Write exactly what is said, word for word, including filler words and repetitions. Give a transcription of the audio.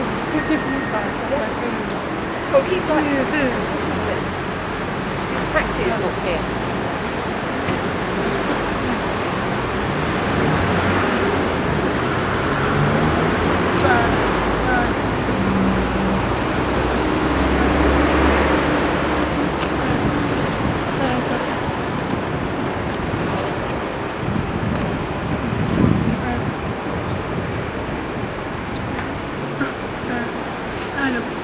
Well, he's like, his taxi is not here.